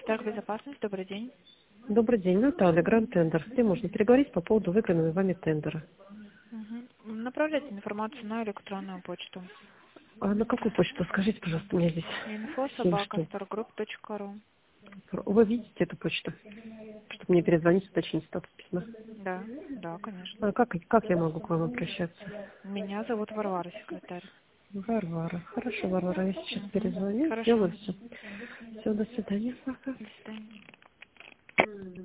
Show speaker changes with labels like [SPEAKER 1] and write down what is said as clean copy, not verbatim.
[SPEAKER 1] Безопасность, добрый день.
[SPEAKER 2] Добрый день, Наталья, Гранд Тендер. Где можно переговорить по поводу выигранного вами тендера?
[SPEAKER 1] Направляйте информацию на электронную почту.
[SPEAKER 2] А на какую почту? Скажите, пожалуйста, у меня здесь 7 штук.
[SPEAKER 1] info@stargroup.ru.
[SPEAKER 2] Вы видите эту почту? Чтобы мне перезвонить, уточнить статус письма.
[SPEAKER 1] Да, да, конечно.
[SPEAKER 2] А как я могу к вам обращаться?
[SPEAKER 1] Меня зовут Варвара, секретарь.
[SPEAKER 2] Варвара. Хорошо, Варвара, я сейчас перезвоню,
[SPEAKER 1] Хорошо.
[SPEAKER 2] сделаю все. Все, до свидания. Пока.
[SPEAKER 1] До свидания.